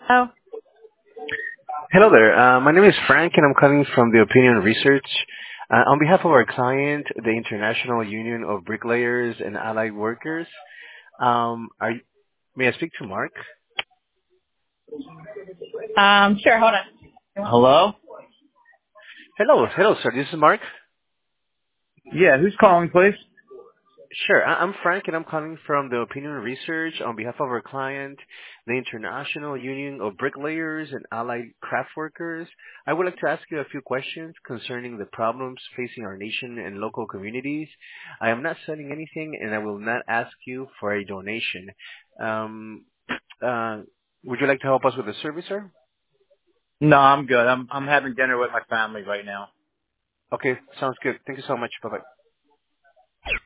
Oh, Hello there. My name is Frank, and I'm calling from the Opinion Research. On behalf of our client, the International Union of Bricklayers and Allied Workers, may I speak to Mark? sure. Hold on. Hello? Hello, sir. This is Mark. Yeah, who's calling, please? Sure. I'm Frank, and I'm calling from the Opinion Research on behalf of our client, the International Union of Bricklayers and Allied Craft Workers. I would like to ask you a few questions concerning the problems facing our nation and local communities. I am not selling anything, and I will not ask you for a donation. Um, uh, would you like to help us with the service, sir? No, I'm good. I'm having dinner with my family right now. Okay, sounds good. Thank you so much. Bye-bye.